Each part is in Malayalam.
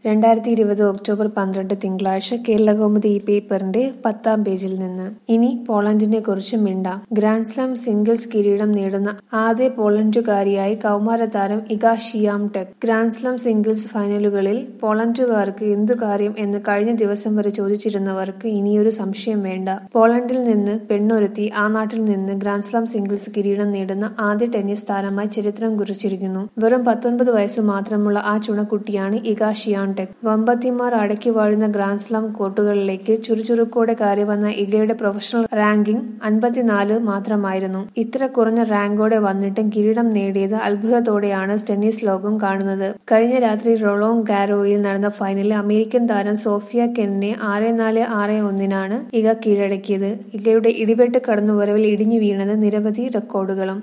2020 ഒക്ടോബർ 12 തിങ്കളാഴ്ച കേരളകൗമുദി ഈ പേപ്പറിന്റെ 10-ാം പേജിൽ നിന്ന്. ഇനി പോളണ്ടിനെ കുറിച്ച് മിണ്ടാം. ഗ്രാൻഡ്സ്ലാം സിംഗിൾസ് കിരീടം നേടുന്ന ആദ്യ പോളണ്ടുകാരിയായി കൗമാരതാരം ഇഗ ഷിയാംടെക്. ഗ്രാൻഡ്സ്ലാം സിംഗിൾസ് ഫൈനലുകളിൽ പോളണ്ടുകാർക്ക് എന്തു കാര്യം എന്ന് കഴിഞ്ഞ ദിവസം വരെ ചോദിച്ചിരുന്നവർക്ക് ഇനിയൊരു സംശയം വേണ്ട. പോളണ്ടിൽ നിന്ന് പെണ്ണൊരുത്തി ആ നാട്ടിൽ നിന്ന് ഗ്രാൻഡ്സ്ലാം സിംഗിൾസ് കിരീടം നേടുന്ന ആദ്യ ടെന്നീസ് താരമായി ചരിത്രം കുറിച്ചിരിക്കുന്നു. വെറും 19 വയസ്സ് മാത്രമുള്ള ആ ചുണക്കുട്ടിയാണ് ഇഗ ഷിയാംടെക്. വമ്പത്തിമാർ അടക്കി വാഴുന്ന ഗ്രാൻഡ്സ്ലാം കോർട്ടുകളിലേക്ക് ചുറുചുറുക്കോടെ കയറിവന്ന ഇഗയുടെ പ്രൊഫഷണൽ റാങ്കിംഗ് 54 മാത്രമായിരുന്നു. ഇത്ര കുറഞ്ഞ റാങ്കോടെ വന്നിട്ടും കിരീടം നേടിയത് അത്ഭുതത്തോടെയാണ് ടെന്നീസ് ലോകം കാണുന്നത്. കഴിഞ്ഞ രാത്രി റോളാങ് ഗാരോയിൽ നടന്ന ഫൈനലിൽ അമേരിക്കൻ താരം സോഫിയ കെനിനെ 6-4, 6-1 ഇഗ കീഴടക്കിയത്. ഇഗയുടെ ഇടിവെട്ട് കടന്നുവരവിൽ ഇടിഞ്ഞു വീണത് നിരവധി റെക്കോർഡുകളും.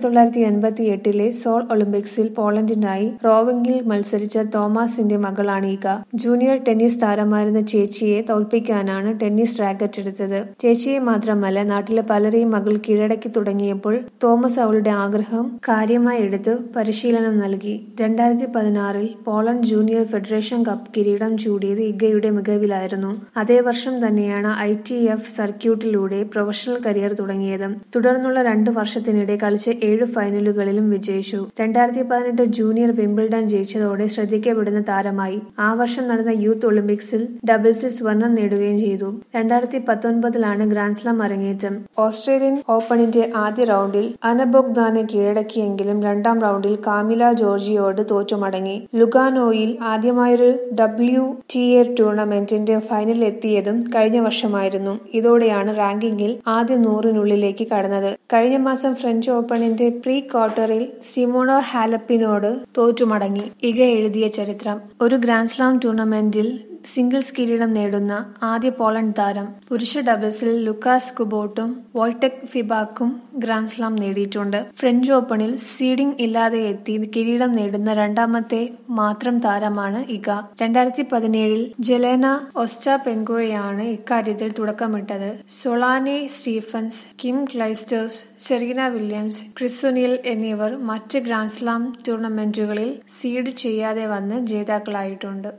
1988 സോൾ ഒളിമ്പിക്സിൽ പോളണ്ടിനായി റോവിംഗിൽ മത്സരിച്ച തോമസിന്റെ മകളാണ് ഇഗ. ജൂനിയർ ടെന്നീസ് താരമായിരുന്ന ചേച്ചിയെ തോൽപ്പിക്കാനാണ് ടെന്നീസ് റാക്കറ്റ് എടുത്തത്. ചേച്ചിയെ മാത്രമല്ല, നാട്ടിലെ പലരെയും മകൾ കീഴടക്കി തുടങ്ങിയപ്പോൾ തോമസ് അവളുടെ ആഗ്രഹം കാര്യമായി എടുത്ത് പരിശീലനം നൽകി. 2016 പോളണ്ട് ജൂനിയർ ഫെഡറേഷൻ കപ്പ് കിരീടം ചൂടിയത് ഇഗയുടെ മികവിലായിരുന്നു. അതേ വർഷം തന്നെയാണ് ITF സർക്യൂട്ടിലൂടെ പ്രൊഫഷണൽ കരിയർ തുടങ്ങിയത്. തുടർന്നുള്ള 2 വർഷത്തിനിടെ കളിച്ച 7 ഫൈനലുകളിലും വിജയിച്ചു. 2018 ജൂനിയർ വിംബിൾഡൺ ജയിച്ചതോടെ ശ്രദ്ധിക്കപ്പെടുന്ന താരമായി. ആ വർഷം നടന്ന യൂത്ത് ഒളിമ്പിക്സിൽ ഡബിൾസിൽ സ്വർണം നേടുകയും ചെയ്തു. 2019 ഗ്രാൻഡ്സ്ലാം അരങ്ങേറ്റം. ഓസ്ട്രേലിയൻ ഓപ്പണിന്റെ ആദ്യ റൗണ്ടിൽ അന ബൊഗ്ദാനെ കീഴടക്കിയെങ്കിലും 2-ാം റൗണ്ടിൽ കാമില ജോർജിയോട് തോറ്റുമടങ്ങി. ലുഗാനോയിൽ ആദ്യമായൊരു WTA ടൂർണമെന്റിന്റെ ഫൈനലിൽ എത്തിയതും കഴിഞ്ഞ വർഷമായിരുന്നു. ഇതോടെയാണ് റാങ്കിങ്ങിൽ ആദ്യ 100-നുള്ളിലേക്ക് കടന്നത്. കഴിഞ്ഞ മാസം ഫ്രഞ്ച് ഓപ്പണിന്റെ പ്രീ ക്വാർട്ടറിൽ സിമോണ ഹാലപ്പിനോട് തോറ്റുമടങ്ങി. ഇഗ എഴുതിയ ചരിത്രം. ഒരു ഗ്രാൻഡ്സ്ലാം ടൂർണമെന്റിൽ സിംഗിൾസ് കിരീടം നേടുന്ന ആദ്യ പോളണ്ട് താരം. പുരുഷ ഡബിൾസിൽ ലുക്കാസ് കുബോട്ടും വോയ്ടെക് ഫിബാക്കും ഗ്രാൻഡ്സ്ലാം നേടിയിട്ടുണ്ട്. ഫ്രഞ്ച് ഓപ്പണിൽ സീഡിംഗ് ഇല്ലാതെ എത്തി കിരീടം നേടുന്ന 2-ാമത്തെ മാത്രം താരമാണ് ഇഗ. 2017 ജെലേന ഒസ്റ്റാപെങ്കോയാണ് ഇക്കാര്യത്തിൽ തുടക്കമിട്ടത്. Sloane Stephens, Kim Clijsters, Serena Williams, Chris O'Neil എന്നിവർ മറ്റ് ഗ്രാൻഡ്സ്ലാം ടൂർണമെന്റുകളിൽ സീഡ് ചെയ്യാതെ വന്ന് ജേതാക്കളായിട്ടുണ്ട്.